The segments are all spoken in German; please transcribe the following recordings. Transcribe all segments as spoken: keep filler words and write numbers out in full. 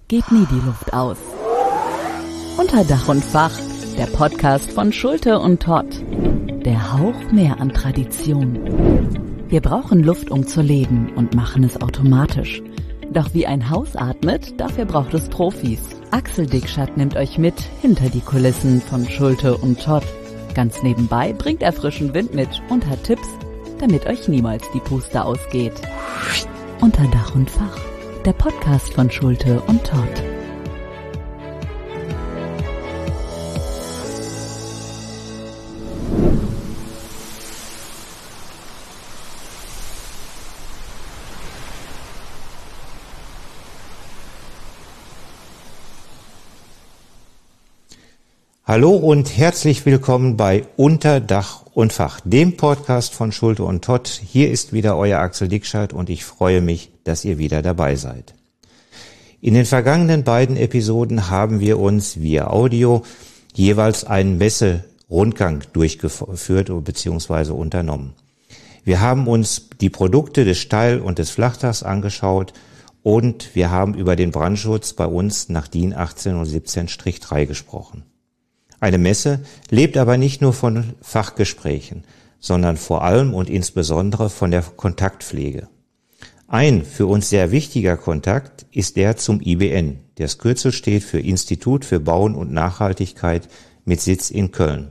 geht nie die Luft aus. Unter Dach und Fach, der Podcast von Schulte und Todd. Der Hauch mehr an Tradition. Wir brauchen Luft, um zu leben und machen es automatisch. Doch wie ein Haus atmet, dafür braucht es Profis. Axel Dickschat nimmt euch mit hinter die Kulissen von Schulte und Todd. Ganz nebenbei bringt er frischen Wind mit und hat Tipps, damit euch niemals die Puste ausgeht. Unter Dach und Fach, der Podcast von Schulte und Todd. Hallo und herzlich willkommen bei Unter Dach und Fach, dem Podcast von Schulte und Todd. Hier ist wieder euer Axel Dickschat und ich freue mich, dass ihr wieder dabei seid. In den vergangenen beiden Episoden haben wir uns via Audio jeweils einen Messe-Rundgang durchgeführt bzw. unternommen. Wir haben uns die Produkte des Steil- und des Flachdachs angeschaut und wir haben über den Brandschutz bei uns nach DIN achtzehn und siebzehn drei gesprochen. Eine Messe lebt aber nicht nur von Fachgesprächen, sondern vor allem und insbesondere von der Kontaktpflege. Ein für uns sehr wichtiger Kontakt ist der zum I B N. Das Kürzel steht für Institut für Bauen und Nachhaltigkeit mit Sitz in Köln.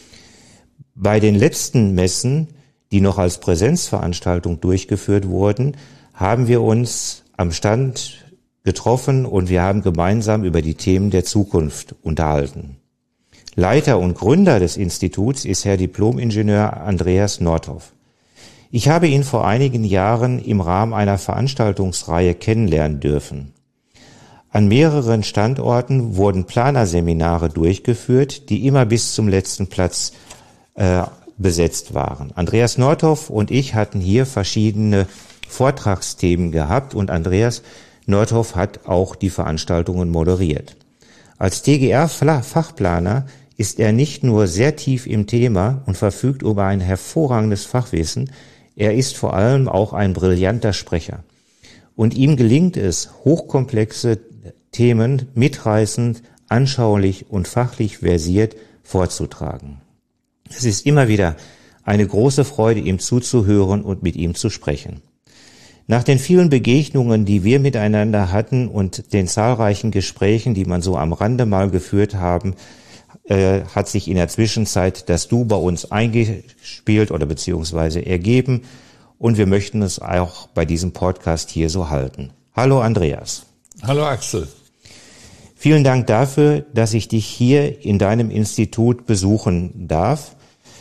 Bei den letzten Messen, die noch als Präsenzveranstaltung durchgeführt wurden, haben wir uns am Stand getroffen und wir haben gemeinsam über die Themen der Zukunft unterhalten. Leiter und Gründer des Instituts ist Herr Diplom-Ingenieur Andreas Nordhoff. Ich habe ihn vor einigen Jahren im Rahmen einer Veranstaltungsreihe kennenlernen dürfen. An mehreren Standorten wurden Planerseminare durchgeführt, die immer bis zum letzten Platz äh, besetzt waren. Andreas Nordhoff und ich hatten hier verschiedene Vortragsthemen gehabt und Andreas Nordhoff hat auch die Veranstaltungen moderiert. Als T G R-Fachplaner ist er nicht nur sehr tief im Thema und verfügt über ein hervorragendes Fachwissen, er ist vor allem auch ein brillanter Sprecher. Und ihm gelingt es, hochkomplexe Themen mitreißend, anschaulich und fachlich versiert vorzutragen. Es ist immer wieder eine große Freude, ihm zuzuhören und mit ihm zu sprechen. Nach den vielen Begegnungen, die wir miteinander hatten und den zahlreichen Gesprächen, die man so am Rande mal geführt haben, äh, hat sich in der Zwischenzeit das Du bei uns eingespielt oder beziehungsweise ergeben und wir möchten es auch bei diesem Podcast hier so halten. Hallo Andreas. Hallo Axel. Vielen Dank dafür, dass ich dich hier in deinem Institut besuchen darf.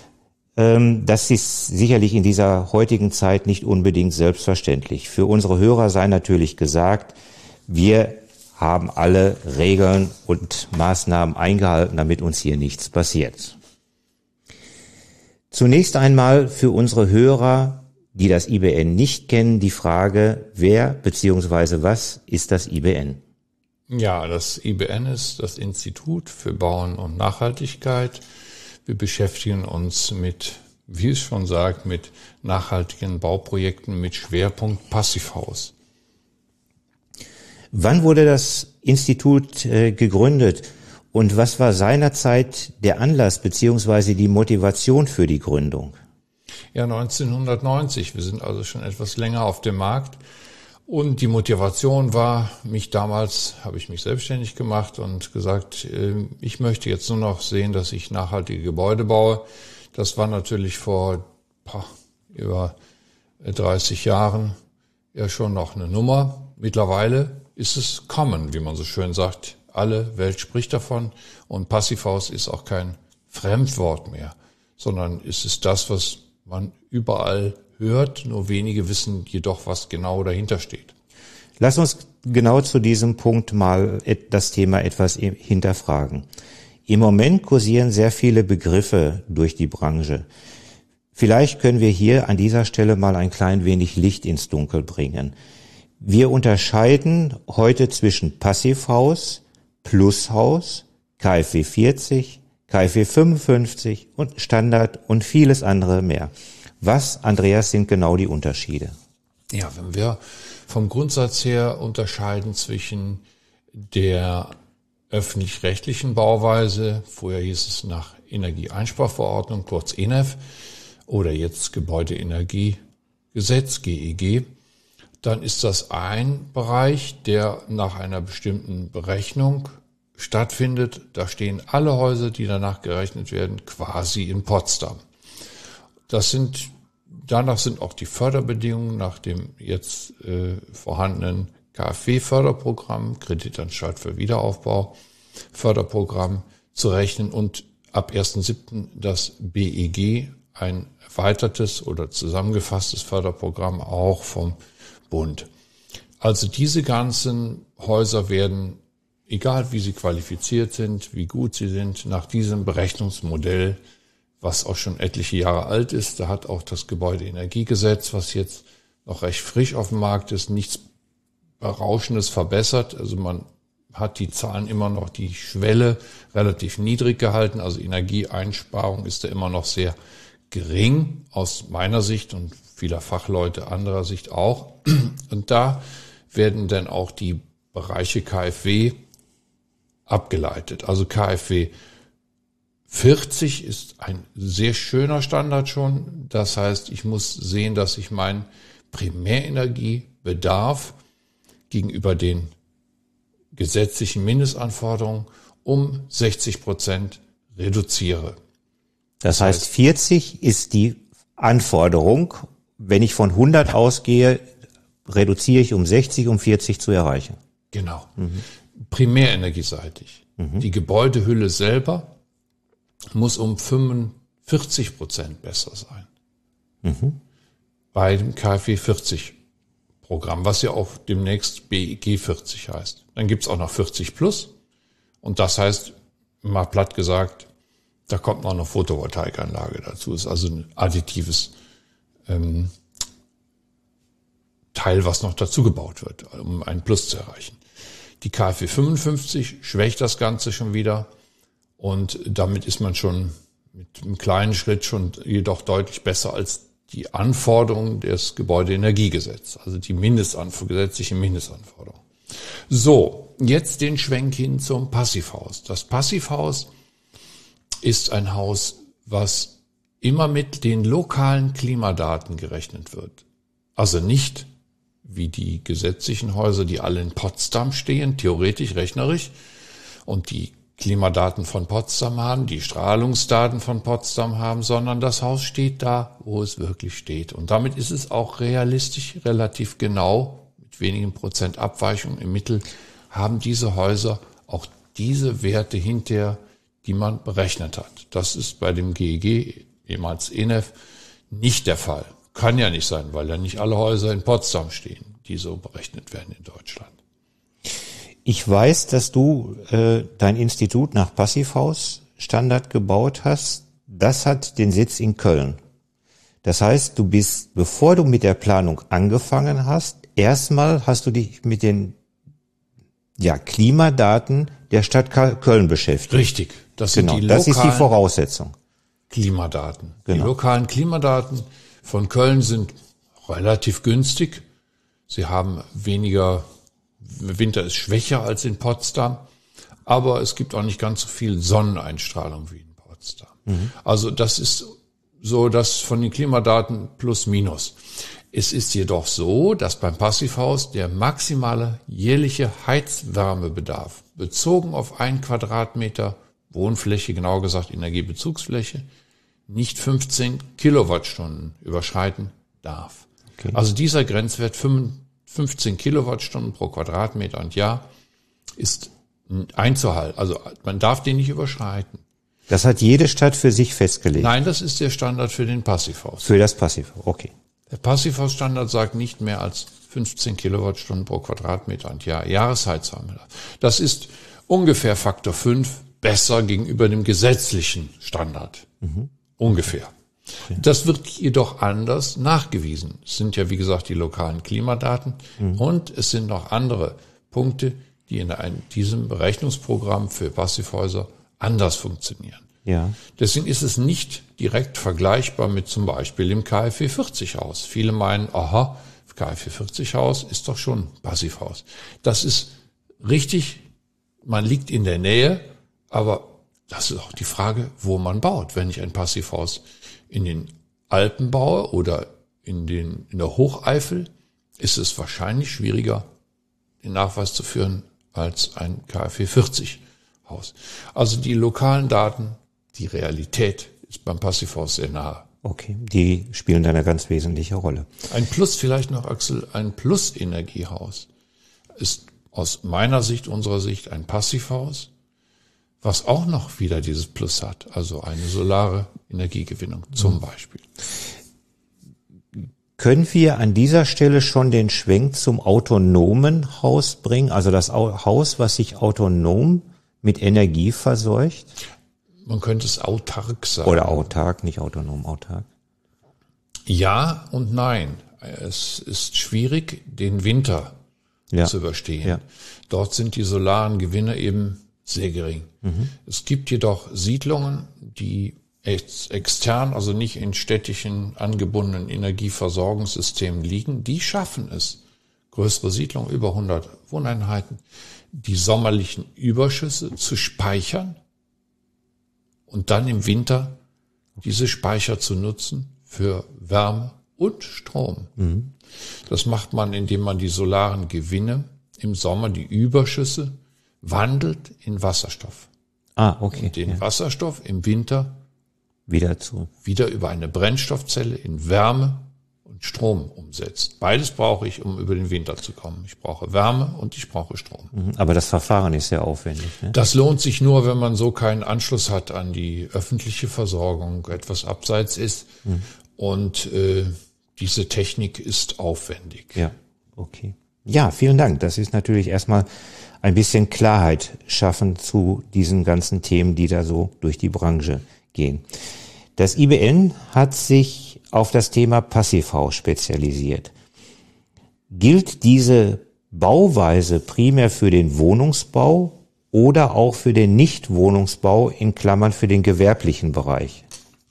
Das ist sicherlich in dieser heutigen Zeit nicht unbedingt selbstverständlich. Für unsere Hörer sei natürlich gesagt, wir haben alle Regeln und Maßnahmen eingehalten, damit uns hier nichts passiert. Zunächst einmal für unsere Hörer, die das I B N nicht kennen, die Frage, wer bzw. was ist das I B N? Ja, das I B N ist das Institut für Bauen und Nachhaltigkeit. Wir beschäftigen uns mit, wie es schon sagt, mit nachhaltigen Bauprojekten mit Schwerpunkt Passivhaus. Wann wurde das Institut äh, gegründet und was war seinerzeit der Anlass bzw. die Motivation für die Gründung? Ja, neunzehnhundertneunzig. Wir sind also schon etwas länger auf dem Markt. Und die Motivation war, mich damals, habe ich mich selbstständig gemacht und gesagt, ich möchte jetzt nur noch sehen, dass ich nachhaltige Gebäude baue. Das war natürlich vor boah, über dreißig Jahren ja schon noch eine Nummer. Mittlerweile ist es common, wie man so schön sagt. Alle Welt spricht davon und Passivhaus ist auch kein Fremdwort mehr, sondern ist es das, was man überall hört, nur wenige wissen jedoch, was genau dahinter steht. Lass uns genau zu diesem Punkt mal das Thema etwas hinterfragen. Im Moment kursieren sehr viele Begriffe durch die Branche. Vielleicht können wir hier an dieser Stelle mal ein klein wenig Licht ins Dunkel bringen. Wir unterscheiden heute zwischen Passivhaus, Plushaus, K f W vierzig, K f W fünfundfünfzig und Standard und vieles andere mehr. Was, Andreas, sind genau die Unterschiede? Ja, wenn wir vom Grundsatz her unterscheiden zwischen der öffentlich-rechtlichen Bauweise, vorher hieß es nach Energieeinsparverordnung, kurz E N E F, oder jetzt Gebäudeenergiegesetz, G E G, dann ist das ein Bereich, der nach einer bestimmten Berechnung stattfindet. Da stehen alle Häuser, die danach gerechnet werden, quasi in Potsdam. Das sind, danach sind auch die Förderbedingungen nach dem jetzt äh, vorhandenen K f W-Förderprogramm, Kreditanstalt für Wiederaufbau, Förderprogramm zu rechnen und ab ersten siebten das B E G, ein erweitertes oder zusammengefasstes Förderprogramm auch vom Bund. Also diese ganzen Häuser werden, egal wie sie qualifiziert sind, wie gut sie sind, nach diesem Berechnungsmodell, was auch schon etliche Jahre alt ist, da hat auch das Gebäudeenergiegesetz, was jetzt noch recht frisch auf dem Markt ist, nichts Berauschendes verbessert. Also man hat die Zahlen immer noch, die Schwelle relativ niedrig gehalten. Also Energieeinsparung ist da immer noch sehr gering aus meiner Sicht und vieler Fachleute anderer Sicht auch. Und da werden dann auch die Bereiche K f W abgeleitet. Also K f W vierzig ist ein sehr schöner Standard schon. Das heißt, ich muss sehen, dass ich meinen Primärenergiebedarf gegenüber den gesetzlichen Mindestanforderungen um sechzig Prozent reduziere. Das heißt, vierzig ist die Anforderung. Wenn ich von hundert ausgehe, reduziere ich um sechzig, um vierzig zu erreichen. Genau. Mhm. Primärenergieseitig. Mhm. Die Gebäudehülle selber muss um fünfundvierzig Prozent besser sein. Mhm. Bei dem K f W vierzig Programm, was ja auch demnächst B E G vierzig heißt. Dann gibt's auch noch vierzig plus. Und das heißt, mal platt gesagt, da kommt noch eine Photovoltaikanlage dazu. Ist also ein additives ähm, Teil, was noch dazu gebaut wird, um einen Plus zu erreichen. Die K f W fünfundfünfzig schwächt das Ganze schon wieder. Und damit ist man schon mit einem kleinen Schritt schon jedoch deutlich besser als die Anforderungen des Gebäudeenergiegesetzes, also die Mindestanforderungen, gesetzliche Mindestanforderungen. So, jetzt den Schwenk hin zum Passivhaus. Das Passivhaus ist ein Haus, was immer mit den lokalen Klimadaten gerechnet wird. Also nicht wie die gesetzlichen Häuser, die alle in Potsdam stehen, theoretisch, rechnerisch, und die Klimadaten von Potsdam haben, die Strahlungsdaten von Potsdam haben, sondern das Haus steht da, wo es wirklich steht. Und damit ist es auch realistisch, relativ genau, mit wenigen Prozent Abweichung im Mittel, haben diese Häuser auch diese Werte hinterher, die man berechnet hat. Das ist bei dem G E G, ehemals E N E F, nicht der Fall. Kann ja nicht sein, weil ja nicht alle Häuser in Potsdam stehen, die so berechnet werden in Deutschland. Ich weiß, dass du äh, dein Institut nach Passivhaus-Standard gebaut hast. Das hat den Sitz in Köln. Das heißt, du bist, bevor du mit der Planung angefangen hast, erstmal hast du dich mit den ja, Klimadaten der Stadt Köln beschäftigt. Richtig. Das sind genau, die das lokalen ist die Voraussetzung. Klimadaten. Genau. Die lokalen Klimadaten von Köln sind relativ günstig. Sie haben weniger, Winter ist schwächer als in Potsdam, aber es gibt auch nicht ganz so viel Sonneneinstrahlung wie in Potsdam. Mhm. Also das ist so das von den Klimadaten plus minus. Es ist jedoch so, dass beim Passivhaus der maximale jährliche Heizwärmebedarf bezogen auf ein Quadratmeter Wohnfläche, genauer gesagt Energiebezugsfläche, nicht fünfzehn Kilowattstunden überschreiten darf. Okay. Also dieser Grenzwert fünfzehn Kilowattstunden pro Quadratmeter und Jahr ist einzuhalten. Also man darf den nicht überschreiten. Das hat jede Stadt für sich festgelegt? Nein, das ist der Standard für den Passivhaus. Für das Passivhaus, okay. Der Passivhausstandard sagt nicht mehr als fünfzehn Kilowattstunden pro Quadratmeter und Jahr Jahresheizwärme. Das ist ungefähr Faktor fünf besser gegenüber dem gesetzlichen Standard. Mhm. Ungefähr. Okay. Das wird jedoch anders nachgewiesen. Es sind ja, wie gesagt, die lokalen Klimadaten mhm. und es sind noch andere Punkte, die in einem, diesem Berechnungsprogramm für Passivhäuser anders funktionieren. Ja. Deswegen ist es nicht direkt vergleichbar mit zum Beispiel dem K f W vierzig Haus. Viele meinen, aha, K f W vierzig Haus ist doch schon Passivhaus. Das ist richtig man liegt in der Nähe, aber das ist auch die Frage, wo man baut. Wenn ich ein Passivhaus in den Alpen baue oder in den, in der Hocheifel, ist es wahrscheinlich schwieriger, den Nachweis zu führen als ein K f E vierzig Haus. Also die lokalen Daten, die Realität ist beim Passivhaus sehr nahe. Okay, die spielen da eine ganz wesentliche Rolle. Ein Plus vielleicht noch, Axel, ein Plus-Energiehaus ist aus meiner Sicht, unserer Sicht ein Passivhaus, was auch noch wieder dieses Plus hat, also eine solare Energiegewinnung zum Beispiel. Können wir an dieser Stelle schon den Schwenk zum autonomen Haus bringen, also das Haus, was sich autonom mit Energie verseucht? Man könnte es autark sagen. Oder autark, nicht autonom, autark. Ja und nein. Es ist schwierig, den Winter ja. zu überstehen. Ja. Dort sind die solaren Gewinne eben sehr gering. Mhm. Es gibt jedoch Siedlungen, die ex- extern, also nicht in städtischen angebundenen Energieversorgungssystemen liegen. Die schaffen es, größere Siedlungen, über hundert Wohneinheiten, die sommerlichen Überschüsse zu speichern und dann im Winter diese Speicher zu nutzen für Wärme und Strom. Mhm. Das macht man, indem man die solaren Gewinne im Sommer, die Überschüsse, wandelt in Wasserstoff. Ah, okay. Und den ja. Wasserstoff im Winter wieder zu. Wieder über eine Brennstoffzelle in Wärme und Strom umsetzt. Beides brauche ich, um über den Winter zu kommen. Ich brauche Wärme und ich brauche Strom. Aber das Verfahren ist sehr aufwendig. Ne? Das lohnt sich nur, wenn man so keinen Anschluss hat an die öffentliche Versorgung, etwas abseits ist. Mhm. Und äh, diese Technik ist aufwendig. Ja, okay. Ja, vielen Dank. Das ist natürlich erstmal ein bisschen Klarheit schaffen zu diesen ganzen Themen, die da so durch die Branche gehen. Das I B N hat sich auf das Thema Passivhaus spezialisiert. Gilt diese Bauweise primär für den Wohnungsbau oder auch für den Nichtwohnungsbau, in Klammern für den gewerblichen Bereich?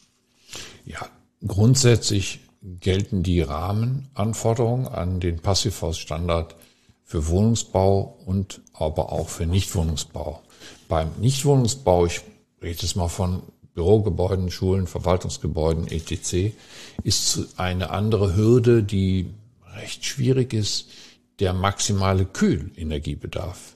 Ja, grundsätzlich gelten die Rahmenanforderungen an den Passivhausstandard für Wohnungsbau und aber auch für Nichtwohnungsbau. Beim Nichtwohnungsbau, ich rede jetzt mal von Bürogebäuden, Schulen, Verwaltungsgebäuden, et cetera, ist eine andere Hürde, die recht schwierig ist, der maximale Kühlenergiebedarf.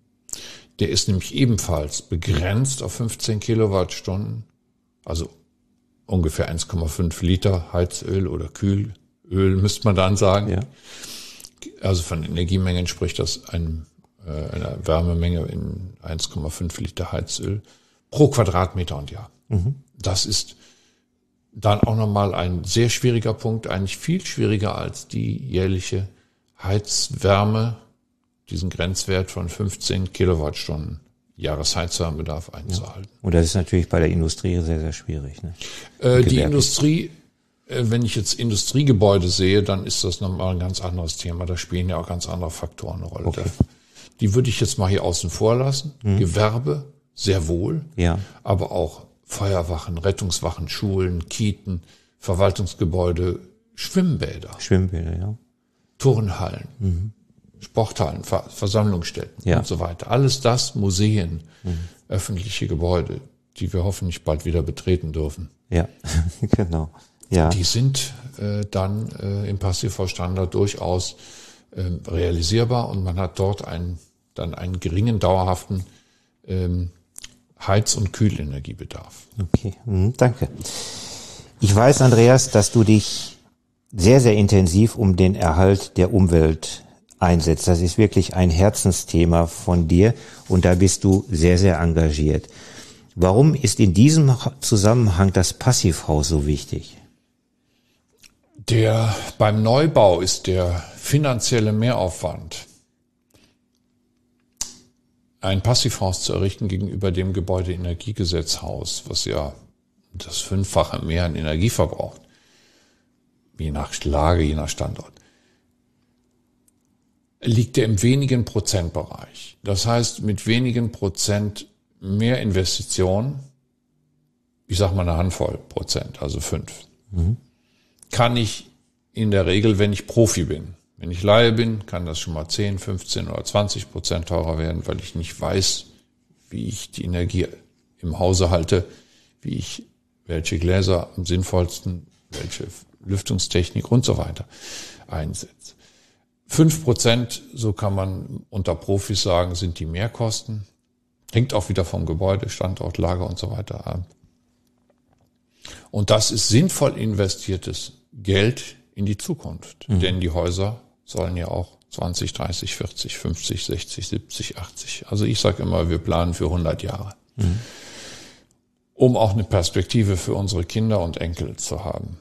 Der ist nämlich ebenfalls begrenzt auf fünfzehn Kilowattstunden, also ungefähr eins Komma fünf Liter Heizöl oder Kühlöl, müsste man dann sagen. Ja. Also von Energiemengen spricht das ein, äh, eine Wärmemenge in eins Komma fünf Liter Heizöl pro Quadratmeter und Jahr. Mhm. Das ist dann auch nochmal ein sehr schwieriger Punkt, eigentlich viel schwieriger als die jährliche Heizwärme, diesen Grenzwert von fünfzehn Kilowattstunden Jahresheizwärmebedarf einzuhalten. Ja. Und das ist natürlich bei der Industrie sehr, sehr schwierig. Ne? Äh, die Industrie, äh, wenn ich jetzt Industriegebäude sehe, dann ist das nochmal ein ganz anderes Thema. Da spielen ja auch ganz andere Faktoren eine Rolle. Okay. Die würde ich jetzt mal hier außen vor lassen. Mhm. Gewerbe, sehr wohl. Ja. Aber auch Feuerwachen, Rettungswachen, Schulen, Kiten, Verwaltungsgebäude, Schwimmbäder. Schwimmbäder, ja. Turnhallen. Mhm. Sporthallen, Ver- Versammlungsstätten ja. und so weiter. Alles das Museen, mhm. öffentliche Gebäude, die wir hoffentlich bald wieder betreten dürfen. Ja, genau. Ja. Die sind äh, dann äh, im Passivhausstandard durchaus äh, realisierbar und man hat dort einen, dann einen geringen, dauerhaften ähm, Heiz- und Kühlenergiebedarf. Okay, mhm, danke. Ich weiß, Andreas, dass du dich sehr, sehr intensiv um den Erhalt der Umwelt einsetzt. Das ist wirklich ein Herzensthema von dir und da bist du sehr, sehr engagiert. Warum ist in diesem Zusammenhang das Passivhaus so wichtig? Der, beim Neubau ist der finanzielle Mehraufwand, ein Passivhaus zu errichten gegenüber dem Gebäudeenergiegesetzhaus, was ja das Fünffache mehr an Energie verbraucht, je nach Lage, je nach Standort, liegt er im wenigen Prozentbereich. Das heißt, mit wenigen Prozent mehr Investitionen, ich sag mal eine Handvoll Prozent, also fünf, mhm. kann ich in der Regel, wenn ich Profi bin, Wenn ich Laie bin, kann das schon mal zehn, fünfzehn oder zwanzig Prozent teurer werden, weil ich nicht weiß, wie ich die Energie im Hause halte, wie ich welche Gläser am sinnvollsten, welche Lüftungstechnik und so weiter einsetze. Fünf Prozent, so kann man unter Profis sagen, sind die Mehrkosten. Hängt auch wieder vom Gebäude, Standort, Lager und so weiter ab. Und das ist sinnvoll investiertes Geld in die Zukunft. Mhm. Denn die Häuser sollen ja auch zwanzig, dreißig, vierzig, fünfzig, sechzig, siebzig, achtzig. Also ich sage immer, wir planen für hundert Jahre. Mhm. Um auch eine Perspektive für unsere Kinder und Enkel zu haben.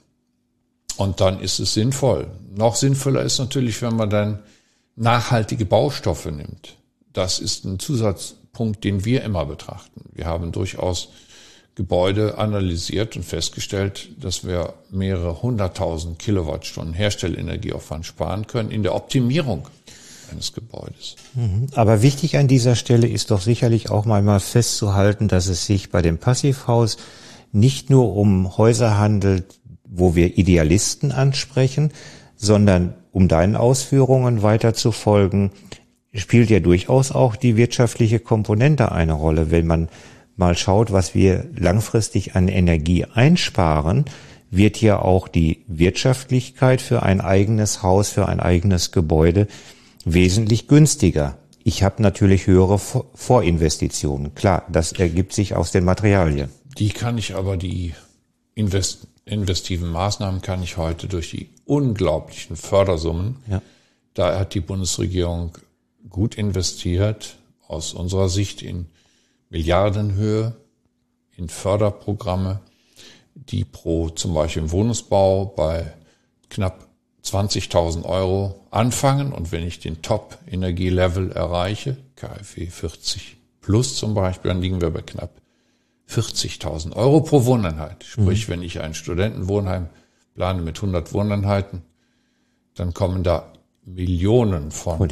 Und dann ist es sinnvoll. Noch sinnvoller ist natürlich, wenn man dann nachhaltige Baustoffe nimmt. Das ist ein Zusatzpunkt, den wir immer betrachten. Wir haben durchaus Gebäude analysiert und festgestellt, dass wir mehrere hunderttausend Kilowattstunden Herstellenergieaufwand sparen können in der Optimierung eines Gebäudes. Aber wichtig an dieser Stelle ist doch sicherlich auch mal festzuhalten, dass es sich bei dem Passivhaus nicht nur um Häuser handelt, wo wir Idealisten ansprechen, sondern um deinen Ausführungen weiter zu folgen, spielt ja durchaus auch die wirtschaftliche Komponente eine Rolle. Wenn man mal schaut, was wir langfristig an Energie einsparen, wird ja auch die Wirtschaftlichkeit für ein eigenes Haus, für ein eigenes Gebäude wesentlich günstiger. Ich habe natürlich höhere Vorinvestitionen. Klar, das ergibt sich aus den Materialien. Die kann ich aber, die invest- investiven Maßnahmen kann ich heute durch die unglaublichen Fördersummen, ja. Da hat die Bundesregierung gut investiert, aus unserer Sicht in Milliardenhöhe, in Förderprogramme, die pro zum Beispiel im Wohnungsbau bei knapp zwanzigtausend Euro anfangen. Und wenn ich den Top-Energielevel erreiche, K f E vierzig plus zum Beispiel, dann liegen wir bei knapp vierzigtausend Euro pro Wohneinheit. Sprich, mhm. wenn ich ein Studentenwohnheim plane mit hundert Wohneinheiten, dann kommen da Millionen von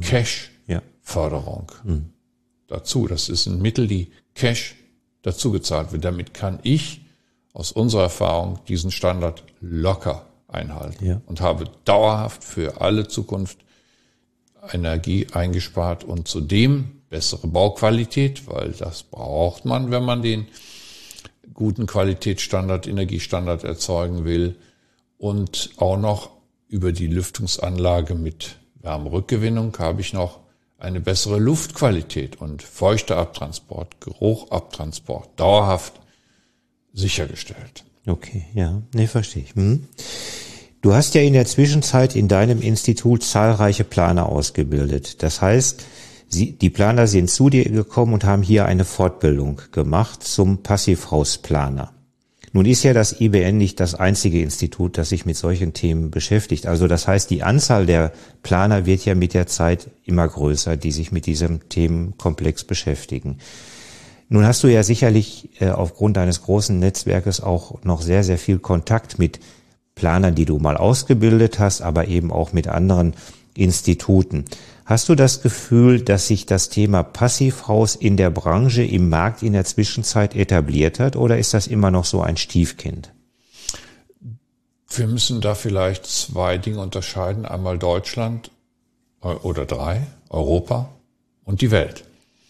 Cash-Förderung ja. mhm. dazu. Das sind Mittel, die Cash dazu gezahlt wird. Damit kann ich aus unserer Erfahrung diesen Standard locker einhalten ja. und habe dauerhaft für alle Zukunft Energie eingespart und zudem bessere Bauqualität, weil das braucht man, wenn man den guten Qualitätsstandard, Energiestandard erzeugen will, und auch noch über die Lüftungsanlage mit Wärmerückgewinnung habe ich noch eine bessere Luftqualität und Feuchteabtransport, Geruchabtransport dauerhaft sichergestellt. Okay, ja, nee, verstehe ich. Hm. Du hast ja in der Zwischenzeit in deinem Institut zahlreiche Planer ausgebildet. Das heißt, sie, die Planer sind zu dir gekommen und haben hier eine Fortbildung gemacht zum Passivhausplaner. Nun ist ja das I B N nicht das einzige Institut, das sich mit solchen Themen beschäftigt. Also das heißt, die Anzahl der Planer wird ja mit der Zeit immer größer, die sich mit diesem Themenkomplex beschäftigen. Nun hast du ja sicherlich äh, aufgrund deines großen Netzwerkes auch noch sehr, sehr viel Kontakt mit Planern, die du mal ausgebildet hast, aber eben auch mit anderen Instituten. Hast du das Gefühl, dass sich das Thema Passivhaus in der Branche, im Markt in der Zwischenzeit etabliert hat, oder ist das immer noch so ein Stiefkind? Wir müssen da vielleicht zwei Dinge unterscheiden. Einmal Deutschland oder drei, Europa und die Welt.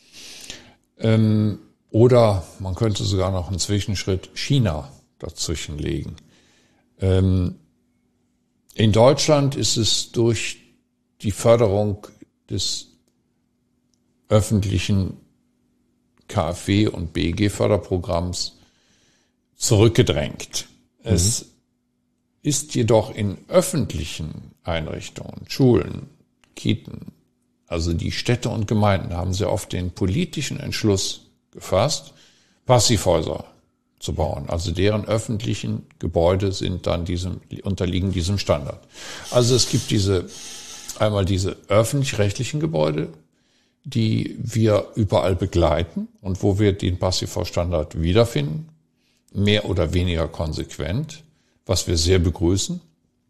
Ähm, oder man könnte sogar noch einen Zwischenschritt China dazwischen legen. Ähm, in Deutschland ist es durch die Förderung des öffentlichen K f W- und B E G-Förderprogramms zurückgedrängt. Mhm. Es ist jedoch in öffentlichen Einrichtungen, Schulen, Kita, also die Städte und Gemeinden haben sehr oft den politischen Entschluss gefasst, Passivhäuser zu bauen. Also deren öffentlichen Gebäude sind dann diesem, unterliegen diesem Standard. Also es gibt diese Einmal diese öffentlich-rechtlichen Gebäude, die wir überall begleiten und wo wir den Passivhausstandard wiederfinden, mehr oder weniger konsequent, was wir sehr begrüßen.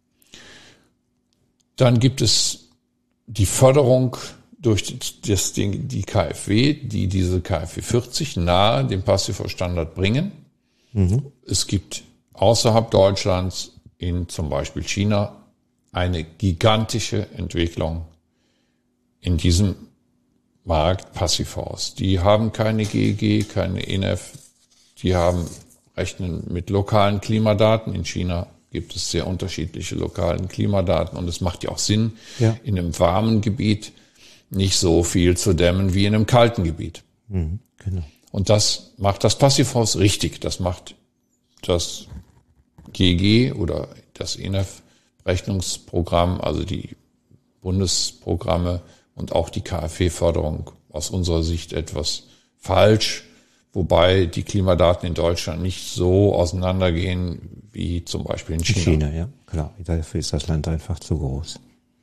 Dann gibt es die Förderung durch das Ding, die K f W, die diese K f W vierzig nahe dem Passivhausstandard bringen. Mhm. Es gibt außerhalb Deutschlands, in zum Beispiel China, eine gigantische Entwicklung in diesem Markt Passivhaus. Die haben keine G E G, keine E N E F, die haben rechnen mit lokalen Klimadaten. In China gibt es sehr unterschiedliche lokalen Klimadaten und es macht ja auch Sinn, ja. in einem warmen Gebiet nicht so viel zu dämmen wie in einem kalten Gebiet. Mhm, genau. Und das macht das Passivhaus richtig. Das macht das G E G oder das E N E F-Rechnungsprogramm, also die Bundesprogramme und auch die K f W-Förderung aus unserer Sicht etwas falsch, wobei die Klimadaten in Deutschland nicht so auseinandergehen wie zum Beispiel in China. In China, ja, klar. Dafür ist das Land einfach zu groß.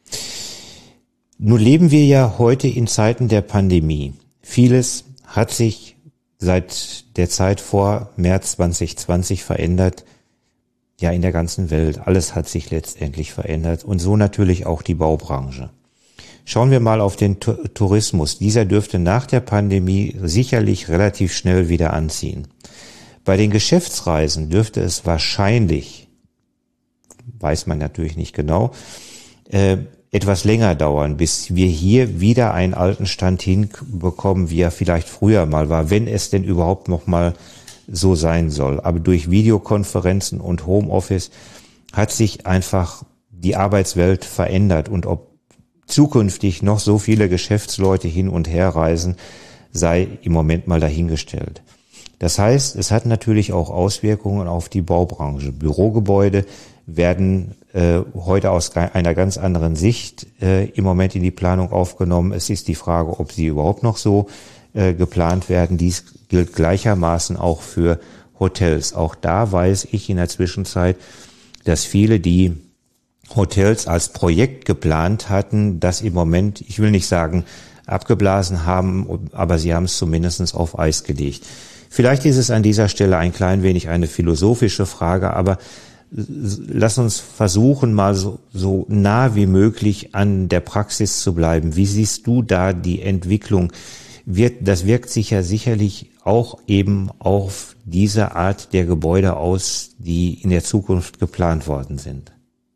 Nun leben wir ja heute in Zeiten der Pandemie. Vieles hat sich seit der Zeit vor März zwanzig zwanzig verändert, ja in der ganzen Welt. Alles hat sich letztendlich verändert und so natürlich auch die Baubranche. Schauen wir mal auf den Tourismus. Dieser dürfte nach der Pandemie sicherlich relativ schnell wieder anziehen. Bei den Geschäftsreisen dürfte es wahrscheinlich, weiß man natürlich nicht genau, äh, etwas länger dauern, bis wir hier wieder einen alten Stand hinbekommen, wie er vielleicht früher mal war, wenn es denn überhaupt noch mal so sein soll. Aber durch Videokonferenzen und Homeoffice hat sich einfach die Arbeitswelt verändert und ob zukünftig noch so viele Geschäftsleute hin und her reisen, sei im Moment mal dahingestellt. Das heißt, es hat natürlich auch Auswirkungen auf die Baubranche. Bürogebäude werden äh, heute aus einer ganz anderen Sicht äh, im Moment in die Planung aufgenommen. Es ist die Frage, ob sie überhaupt noch so äh, geplant werden. Dies gilt gleichermaßen auch für Hotels. Auch da weiß ich in der Zwischenzeit, dass viele, die Hotels als Projekt geplant hatten, das im Moment, ich will nicht sagen, abgeblasen haben, aber sie haben es zumindest auf Eis gelegt. Vielleicht ist es an dieser Stelle ein klein wenig eine philosophische Frage, aber lass uns versuchen, mal so, so nah wie möglich an der Praxis zu bleiben. Wie siehst du da die Entwicklung? Wird, das wirkt sich ja sicherlich auch eben auf diese Art der Gebäude aus, die in der Zukunft geplant worden sind.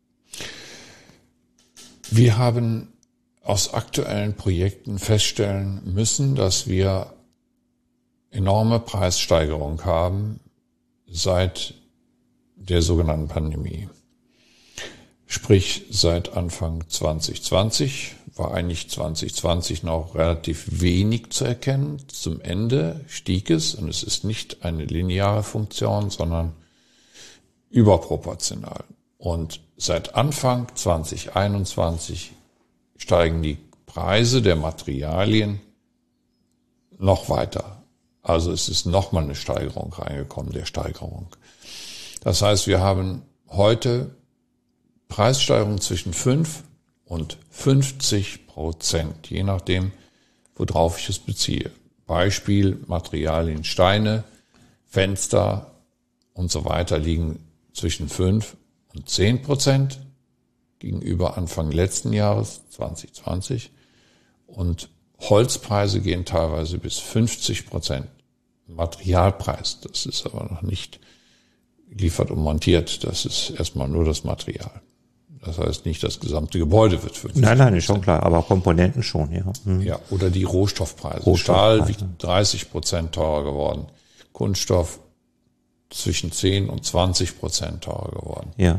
Wir haben aus aktuellen Projekten feststellen müssen, dass wir enorme Preissteigerung haben seit der sogenannten Pandemie. Sprich, seit Anfang zwanzig zwanzig war eigentlich zwanzig zwanzig noch relativ wenig zu erkennen. Zum Ende stieg es und es ist nicht eine lineare Funktion, sondern überproportional. Und seit Anfang zwanzig einundzwanzig steigen die Preise der Materialien noch weiter. Also es ist nochmal eine Steigerung reingekommen, der Steigerung. Das heißt, wir haben heute Preissteigerungen zwischen fünf und fünfzig Prozent, je nachdem, worauf ich es beziehe. Beispiel Materialien, Steine, Fenster und so weiter liegen zwischen fünf und zehn Prozent gegenüber Anfang letzten Jahres, zwanzig zwanzig. Und Holzpreise gehen teilweise bis fünfzig Prozent. Materialpreis, das ist aber noch nicht geliefert und montiert. Das ist erstmal nur das Material. Das heißt nicht, das gesamte Gebäude wird fünfzig Prozent. Nein, nein, ist schon klar, aber Komponenten schon, ja. Mhm. Ja, oder die Rohstoffpreise. Rohstoffpreise. Stahl wiegt dreißig Prozent teurer geworden. Kunststoff zwischen zehn und zwanzig Prozent teurer geworden. Ja.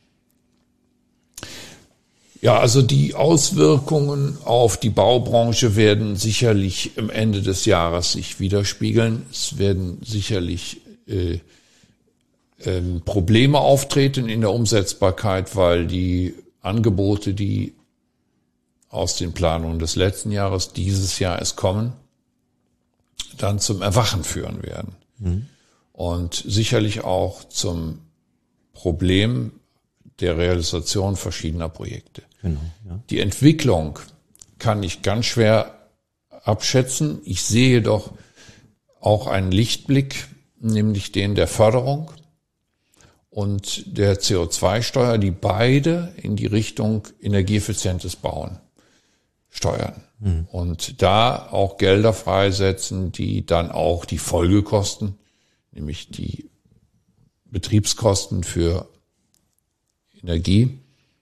Ja, also die Auswirkungen auf die Baubranche werden sicherlich am Ende des Jahres sich widerspiegeln. Es werden sicherlich äh, äh, Probleme auftreten in der Umsetzbarkeit, weil die Angebote, die aus den Planungen des letzten Jahres dieses Jahr es kommen, dann zum Erwachen führen werden. Mhm. Und sicherlich auch zum Problem der Realisation verschiedener Projekte. Genau, ja. Die Entwicklung kann ich ganz schwer abschätzen. Ich sehe doch auch einen Lichtblick, nämlich den der Förderung und der C O zwei Steuer, die beide in die Richtung energieeffizientes Bauen steuern. Mhm. Und da auch Gelder freisetzen, die dann auch die Folgekosten, nämlich die Betriebskosten für Energie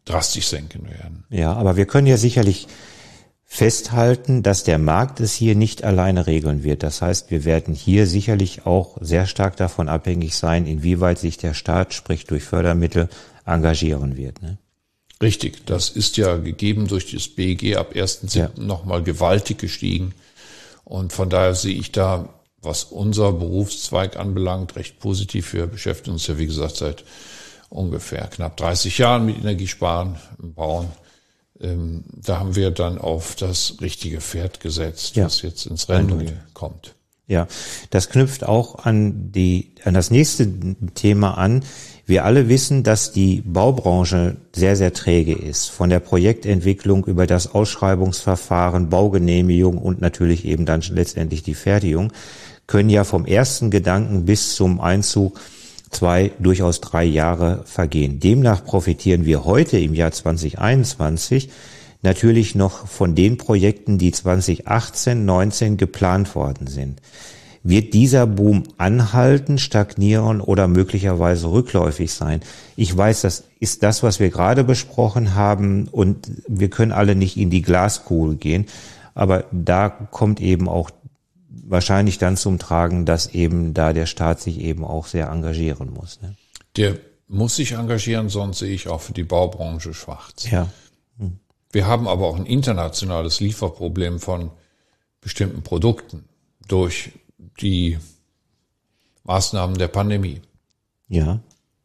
drastisch senken werden. Ja, aber wir können ja sicherlich festhalten, dass der Markt es hier nicht alleine regeln wird. Das heißt, wir werden hier sicherlich auch sehr stark davon abhängig sein, inwieweit sich der Staat, sprich durch Fördermittel, engagieren wird. Ne? Richtig, das ist ja gegeben durch das B E G ab ersten siebten ja. nochmal gewaltig gestiegen. Und von daher sehe ich da, was unser Berufszweig anbelangt, recht positiv. Wir beschäftigen uns ja, wie gesagt, seit ungefähr knapp dreißig Jahren mit Energiesparen im Bauen. Ähm, da haben wir dann auf das richtige Pferd gesetzt, ja. was jetzt ins Rennen kommt. Ja, das knüpft auch an die, an das nächste Thema an. Wir alle wissen, dass die Baubranche sehr, sehr träge ist. Von der Projektentwicklung über das Ausschreibungsverfahren, Baugenehmigung und natürlich eben dann letztendlich die Fertigung können ja vom ersten Gedanken bis zum Einzug zwei, durchaus drei Jahre vergehen. Demnach profitieren wir heute im Jahr zwanzig einundzwanzig natürlich noch von den Projekten, die zwanzig achtzehn, neunzehn geplant worden sind. Wird dieser Boom anhalten, stagnieren oder möglicherweise rückläufig sein? Ich weiß, das ist das, was wir gerade besprochen haben und wir können alle nicht in die Glaskugel gehen, aber da kommt eben auch wahrscheinlich dann zum Tragen, dass eben da der Staat sich eben auch sehr engagieren muss. Ne? Der muss sich engagieren, sonst sehe ich auch für die Baubranche schwarz. Ja. Hm. Wir haben aber auch ein internationales Lieferproblem von bestimmten Produkten durch die Maßnahmen der Pandemie. Ja.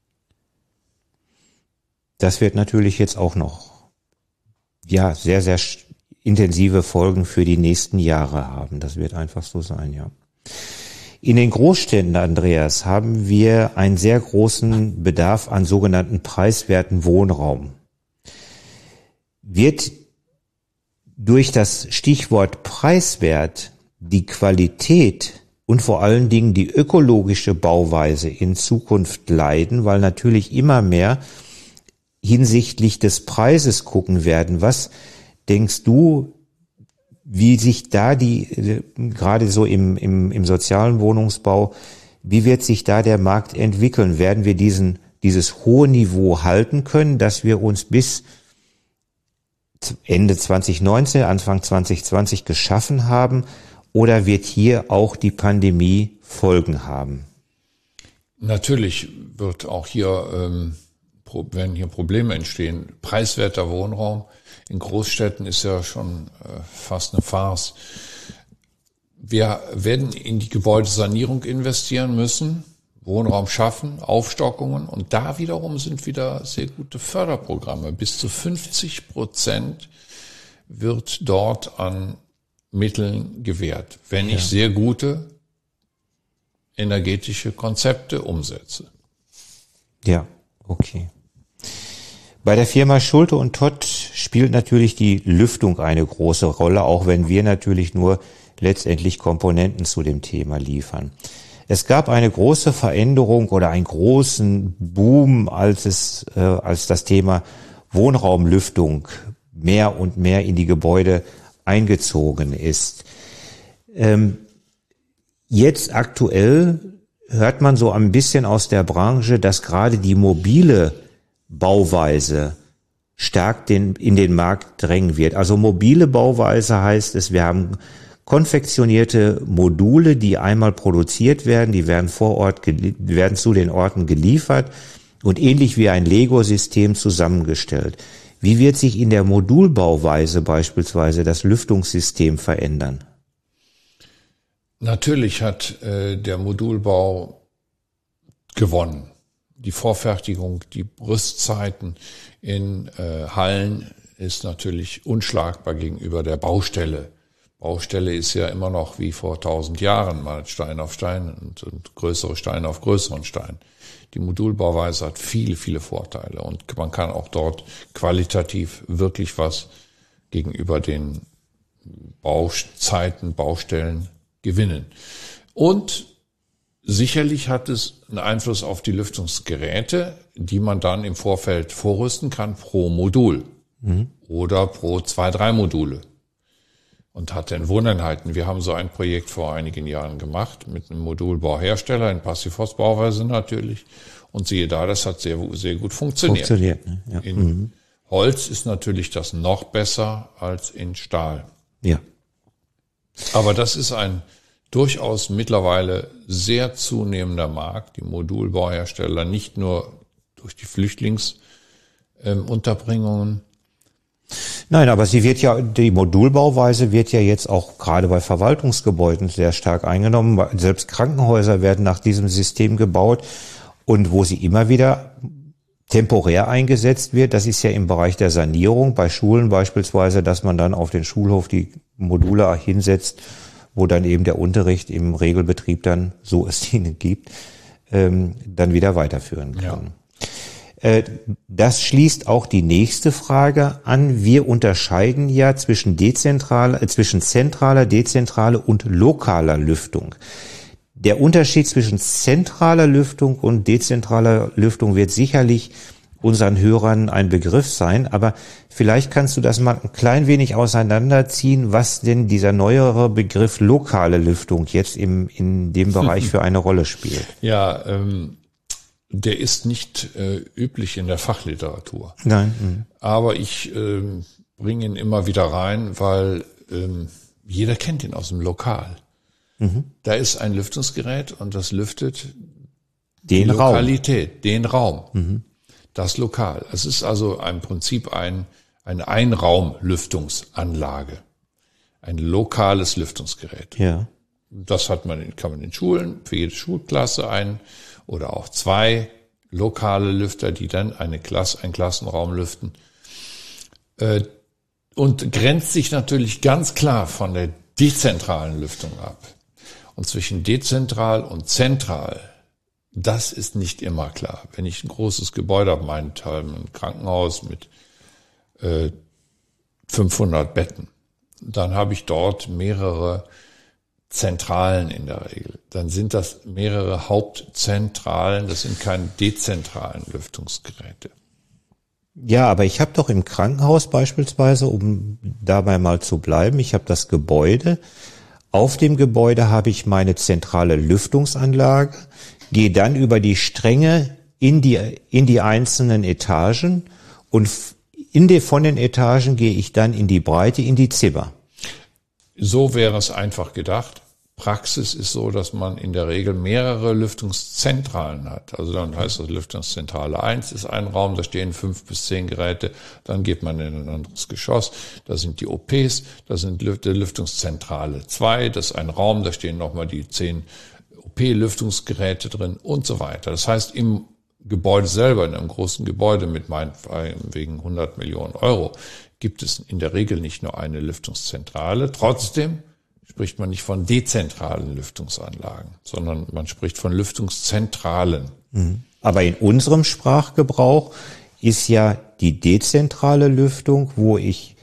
Das wird natürlich jetzt auch noch, ja, sehr, sehr intensive Folgen für die nächsten Jahre haben. Das wird einfach so sein, ja. In den Großstädten, Andreas, haben wir einen sehr großen Bedarf an sogenannten preiswerten Wohnraum. Wird durch das Stichwort preiswert die Qualität und vor allen Dingen die ökologische Bauweise in Zukunft leiden, weil natürlich immer mehr hinsichtlich des Preises gucken werden. Was denkst du, wie sich da die, gerade so im, im, im sozialen Wohnungsbau, wie wird sich da der Markt entwickeln? Werden wir diesen, dieses hohe Niveau halten können, dass wir uns bis Ende zwanzig neunzehn, Anfang zwanzig zwanzig geschaffen haben? Oder wird hier auch die Pandemie Folgen haben? Natürlich wird auch hier, ähm, werden hier Probleme entstehen. Preiswerter Wohnraum in Großstädten ist ja schon äh, fast eine Farce. Wir werden in die Gebäudesanierung investieren müssen, Wohnraum schaffen, Aufstockungen und da wiederum sind wieder sehr gute Förderprogramme. Bis zu fünfzig Prozent wird dort an Mitteln gewährt, wenn ich sehr gute energetische Konzepte umsetze. Ja, okay. Bei der Firma Schulte und Todt spielt natürlich die Lüftung eine große Rolle, auch wenn wir natürlich nur letztendlich Komponenten zu dem Thema liefern. Es gab eine große Veränderung oder einen großen Boom, als es, äh, als das Thema Wohnraumlüftung mehr und mehr in die Gebäude eingezogen ist. Ähm, jetzt aktuell hört man so ein bisschen aus der Branche, dass gerade die mobile Bauweise stark den, in den Markt drängen wird. Also mobile Bauweise heißt es, wir haben konfektionierte Module, die einmal produziert werden, die werden vor Ort, die werden zu den Orten geliefert und ähnlich wie ein Lego-System zusammengestellt. Wie wird sich in der Modulbauweise beispielsweise das Lüftungssystem verändern? Natürlich hat äh, der Modulbau gewonnen. Die Vorfertigung, die Rüstzeiten in äh, Hallen ist natürlich unschlagbar gegenüber der Baustelle. Baustelle ist ja immer noch wie vor tausend Jahren, mal Stein auf Stein und, und größere Steine auf größeren Steinen. Die Modulbauweise hat viele, viele Vorteile und man kann auch dort qualitativ wirklich was gegenüber den Bauzeiten, Baustellen gewinnen. Und sicherlich hat es einen Einfluss auf die Lüftungsgeräte, die man dann im Vorfeld vorrüsten kann pro Modul mhm. oder pro zwei, drei Module. Und hat dann Wohneinheiten. Wir haben so ein Projekt vor einigen Jahren gemacht mit einem Modulbauhersteller in Passivhaus-Bauweise natürlich. Und siehe da, das hat sehr, sehr gut funktioniert. Funktioniert, ne? Ja. In mhm. Holz ist natürlich das noch besser als in Stahl. Ja. Aber das ist ein durchaus mittlerweile sehr zunehmender Markt. Die Modulbauhersteller, nicht nur durch die Flüchtlingsunterbringungen. Nein, aber sie wird ja, die Modulbauweise wird ja jetzt auch gerade bei Verwaltungsgebäuden sehr stark eingenommen. Selbst Krankenhäuser werden nach diesem System gebaut und wo sie immer wieder temporär eingesetzt wird, das ist ja im Bereich der Sanierung, bei Schulen beispielsweise, dass man dann auf den Schulhof die Module hinsetzt, wo dann eben der Unterricht im Regelbetrieb dann, so es ihn gibt, ähm, dann wieder weiterführen kann. Ja. Das schließt auch die nächste Frage an. Wir unterscheiden ja zwischen dezentraler, äh, zwischen zentraler, dezentraler und lokaler Lüftung. Der Unterschied zwischen zentraler Lüftung und dezentraler Lüftung wird sicherlich unseren Hörern ein Begriff sein, aber vielleicht kannst du das mal ein klein wenig auseinanderziehen, was denn dieser neuere Begriff lokale Lüftung jetzt im, in dem Bereich für eine Rolle spielt. Ja, ähm der ist nicht äh, üblich in der Fachliteratur. Nein. Mhm. Aber ich ähm, bringe ihn immer wieder rein, weil ähm, jeder kennt ihn aus dem Lokal. Mhm. Da ist ein Lüftungsgerät und das lüftet den die Raum. Lokalität, den Raum, mhm. das Lokal. Es ist also im Prinzip ein, eine Einraumlüftungsanlage, ein lokales Lüftungsgerät. Ja. Das hat man, kann man in Schulen für jede Schulklasse ein oder auch zwei lokale Lüfter, die dann eine Klasse, einen Klassenraum lüften. Äh, und grenzt sich natürlich ganz klar von der dezentralen Lüftung ab. Und zwischen dezentral und zentral, das ist nicht immer klar. Wenn ich ein großes Gebäude habe, meinethalben ein Krankenhaus mit äh, fünfhundert Betten, dann habe ich dort mehrere Zentralen in der Regel. Dann sind das mehrere Hauptzentralen, das sind keine dezentralen Lüftungsgeräte. Ja, aber ich habe doch im Krankenhaus beispielsweise, um dabei mal zu bleiben, ich habe das Gebäude. Auf dem Gebäude habe ich meine zentrale Lüftungsanlage, gehe dann über die Stränge in die, in die einzelnen Etagen und in die, von den Etagen gehe ich dann in die Breite, in die Zimmer. So wäre es einfach gedacht. Praxis ist so, dass man in der Regel mehrere Lüftungszentralen hat. Also dann heißt das Lüftungszentrale eins ist ein Raum, da stehen fünf bis zehn Geräte. Dann geht man in ein anderes Geschoss, da sind die O Ps, da sind die Lüftungszentrale zwei, das ist ein Raum, da stehen nochmal die zehn O P-Lüftungsgeräte drin und so weiter. Das heißt, im Gebäude selber, in einem großen Gebäude mit meinetwegen hundert Millionen Euro, gibt es in der Regel nicht nur eine Lüftungszentrale. Trotzdem spricht man nicht von dezentralen Lüftungsanlagen, sondern man spricht von Lüftungszentralen. Aber in unserem Sprachgebrauch ist ja die dezentrale Lüftung, wo ich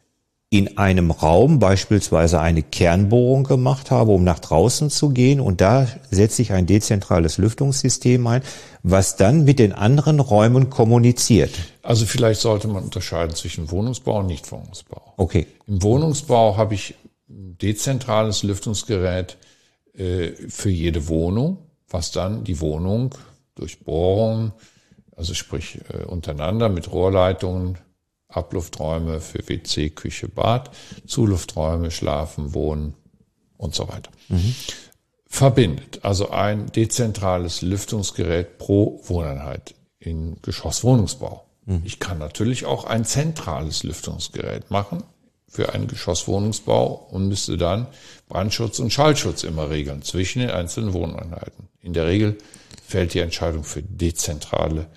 in einem Raum beispielsweise eine Kernbohrung gemacht habe, um nach draußen zu gehen, und da setze ich ein dezentrales Lüftungssystem ein, was dann mit den anderen Räumen kommuniziert. Also vielleicht sollte man unterscheiden zwischen Wohnungsbau und Nichtwohnungsbau. Okay. Im Wohnungsbau habe ich ein dezentrales Lüftungsgerät äh, für jede Wohnung, was dann die Wohnung durch Bohrungen, also sprich äh, untereinander mit Rohrleitungen, Ablufträume für W C, Küche, Bad, Zulufträume, Schlafen, Wohnen und so weiter. Mhm. Verbindet. Also ein dezentrales Lüftungsgerät pro Wohneinheit in Geschosswohnungsbau. Mhm. Ich kann natürlich auch ein zentrales Lüftungsgerät machen für einen Geschosswohnungsbau und müsste dann Brandschutz und Schallschutz immer regeln zwischen den einzelnen Wohneinheiten. In der Regel fällt die Entscheidung für dezentrale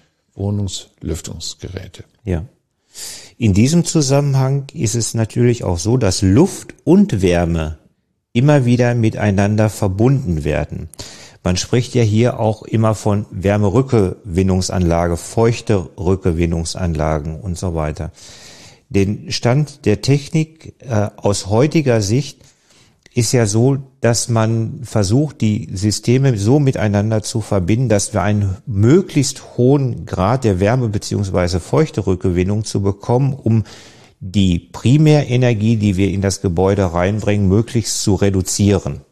Wohnungslüftungsgeräte. Ja. In diesem Zusammenhang ist es natürlich auch so, dass Luft und Wärme immer wieder miteinander verbunden werden. Man spricht ja hier auch immer von Wärmerückgewinnungsanlage, feuchte Rückgewinnungsanlagen und so weiter. Den Stand der Technik äh, aus heutiger Sicht ist ja so, dass man versucht, die Systeme so miteinander zu verbinden, dass wir einen möglichst hohen Grad der Wärme- bzw. feuchte Rückgewinnung zu bekommen, um die Primärenergie, die wir in das Gebäude reinbringen, möglichst zu reduzieren.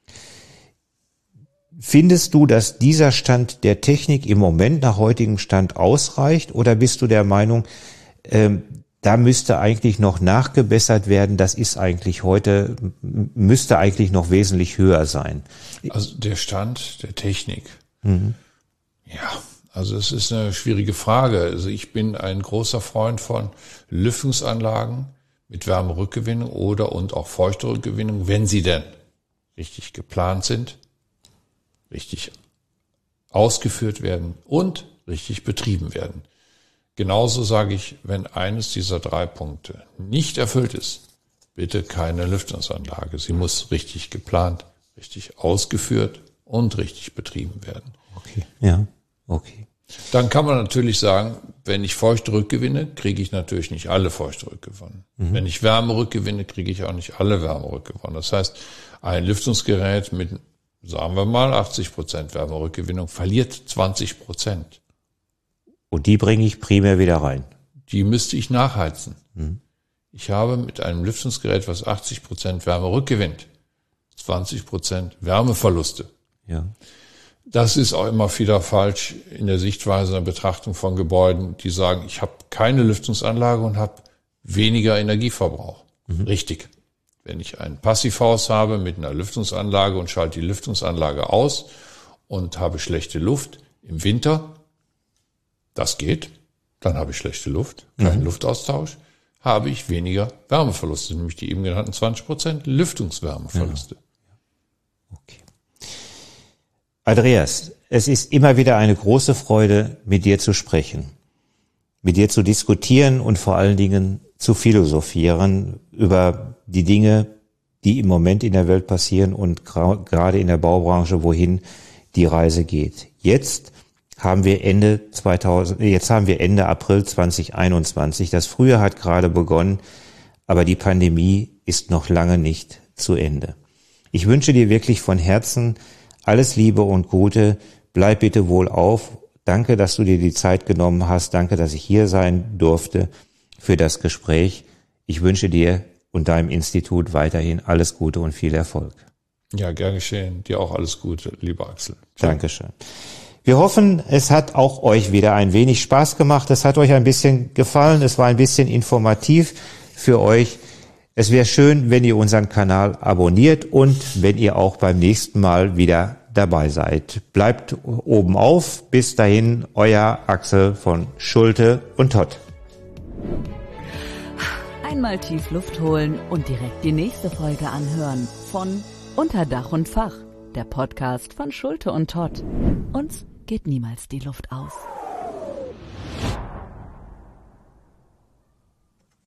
Findest du, dass dieser Stand der Technik im Moment nach heutigem Stand ausreicht, oder bist du der Meinung, ähm, da müsste eigentlich noch nachgebessert werden. Das ist eigentlich heute, müsste eigentlich noch wesentlich höher sein. Also der Stand der Technik. Mhm. Ja, also es ist eine schwierige Frage. Also ich bin ein großer Freund von Lüftungsanlagen mit Wärmerückgewinnung oder und auch Feuchterückgewinnung, wenn sie denn richtig geplant sind, richtig ausgeführt werden und richtig betrieben werden. Genauso sage ich, wenn eines dieser drei Punkte nicht erfüllt ist, bitte keine Lüftungsanlage. Sie muss richtig geplant, richtig ausgeführt und richtig betrieben werden. Okay, ja, okay. Dann kann man natürlich sagen, wenn ich Feuchte rückgewinne, kriege ich natürlich nicht alle Feuchte rückgewonnen. Mhm. Wenn ich Wärme rückgewinne, kriege ich auch nicht alle Wärme rückgewonnen. Das heißt, ein Lüftungsgerät mit, sagen wir mal, achtzig Prozent Wärmerückgewinnung verliert zwanzig Prozent. Und die bringe ich primär wieder rein. Die müsste ich nachheizen. Mhm. Ich habe mit einem Lüftungsgerät, was achtzig Prozent Wärme rückgewinnt, zwanzig Prozent Wärmeverluste. Ja. Das ist auch immer wieder falsch in der Sichtweise, in der Betrachtung von Gebäuden, die sagen, ich habe keine Lüftungsanlage und habe weniger Energieverbrauch. Mhm. Richtig. Wenn ich ein Passivhaus habe mit einer Lüftungsanlage und schalte die Lüftungsanlage aus und habe schlechte Luft im Winter, das geht, dann habe ich schlechte Luft, keinen mhm. Luftaustausch, habe ich weniger Wärmeverluste, nämlich die eben genannten zwanzig Prozent Lüftungswärmeverluste. Ja. Okay. Andreas, es ist immer wieder eine große Freude, mit dir zu sprechen, mit dir zu diskutieren und vor allen Dingen zu philosophieren über die Dinge, die im Moment in der Welt passieren und gra- gerade in der Baubranche, wohin die Reise geht. Jetzt haben wir Ende zweitausend, jetzt haben wir Ende April zwanzig einundzwanzig. Das Frühjahr hat gerade begonnen, aber die Pandemie ist noch lange nicht zu Ende. Ich wünsche dir wirklich von Herzen alles Liebe und Gute. Bleib bitte wohlauf. Danke, dass du dir die Zeit genommen hast. Danke, dass ich hier sein durfte für das Gespräch. Ich wünsche dir und deinem Institut weiterhin alles Gute und viel Erfolg. Ja, gern geschehen. Dir auch alles Gute, lieber Axel. Ciao. Dankeschön. Wir hoffen, es hat auch euch wieder ein wenig Spaß gemacht. Es hat euch ein bisschen gefallen. Es war ein bisschen informativ für euch. Es wäre schön, wenn ihr unseren Kanal abonniert und wenn ihr auch beim nächsten Mal wieder dabei seid. Bleibt oben auf. Bis dahin, euer Axel von Schulte und Todt. Einmal tief Luft holen und direkt die nächste Folge anhören von Unter Dach und Fach, der Podcast von Schulte und Todt. Uns geht niemals die Luft aus.